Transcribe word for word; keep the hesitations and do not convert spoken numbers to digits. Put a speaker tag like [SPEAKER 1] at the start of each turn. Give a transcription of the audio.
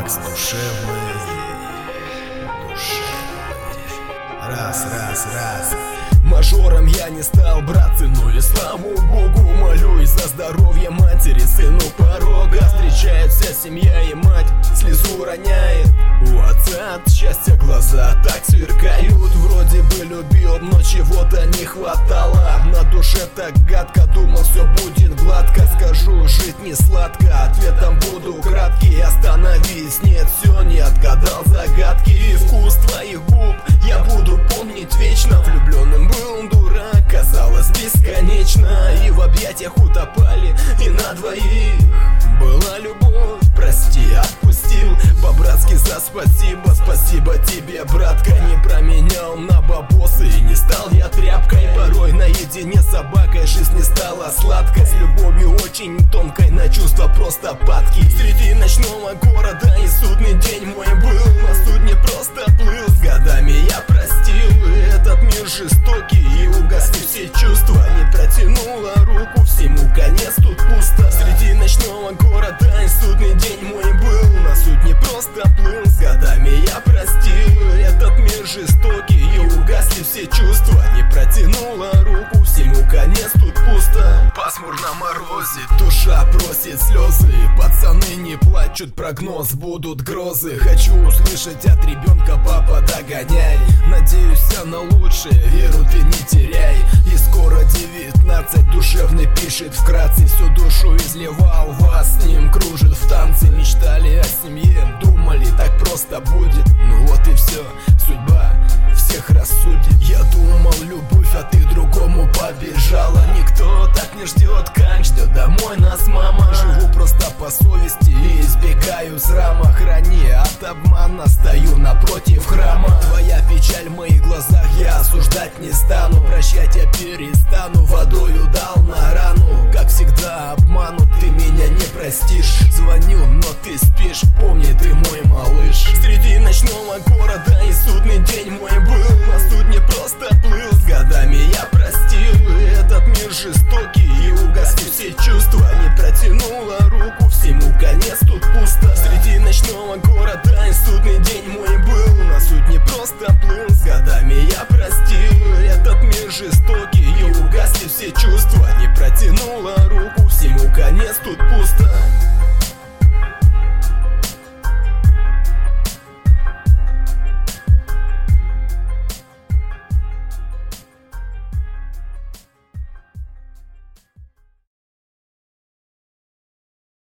[SPEAKER 1] Микс душевный, душевный. Раз, раз, раз.
[SPEAKER 2] Мажором я не стал, братцы, но и слава Богу молюсь за здоровье матери, сыну порога. Встречает вся семья и мать слезу роняет. У отца от счастья глаза так сверкают. Вроде бы любил, но чего-то не хватало. На душе так гадко, думал все будет гладко. Скажу, жить не сладко, ответом буду краткий. Остановись, нет, все не отгадал загадки. И вкус твоих губ я буду помнить вечно. Влюбленным был дурак, казалось бесконечно. И в объятиях утопали, и на двоих была любовь. Прости, отпустил по-братски за спасибо. Спасибо тебе, братка, не променял на бабосы. И не стал я тряпкой, порой наедине с собакой. Жизнь не стала сладкой, с любовью очень тонкой, на чувства просто падки. Среди ночного города и судный день мой был. На судне просто плыл, с годами я простил. И этот мир жестокий, и угасли все чувства. Не протянула руку, всему конец, тут пусто. Среди ночного города и судный день мой был. На судне просто плыл, с годами я простил. И этот мир жестокий, и угасли все чувства. Не протянула руку, всему конец, тут пусто. Пасмурно морозит, душа просит слезы. Пацаны не плачут, прогноз, будут грозы. Хочу услышать от ребенка: папа, догоняй. Надеюсь, я на лучшее, веру ты не теряй. И скоро девятнадцать, душевный пишет вкратце. Всю душу изливал, вас с ним кружит в танце. Мечтали о семье, думали, так просто будет. Ну вот и все, судьба всех рассудит. Я думал, любовь, а ты другому побежала. Никто так не ждет, как ждет домой нас мама. Живу просто по совести и избегаю срама. Храни от обмана, стою напротив храма. Твоя печаль в моих глазах, я осуждать не стану. Прощать я перестану, водою дал на рану. Как всегда обманут, ты меня не простишь. Звоню, но ты спишь, помни, ты мой малыш. Среди ночного города и судный день мой был. На судне просто плыл, с годами я простил. И этот мир жестокий, и угасли все чувства. Не протянула руку, всему конец, тут пусто. Среди ночного города и судный день мой был. На судне просто плыл, с годами я простил. И этот мир жестокий, и угасли все чувства. Не протянула руку, всему конец, тут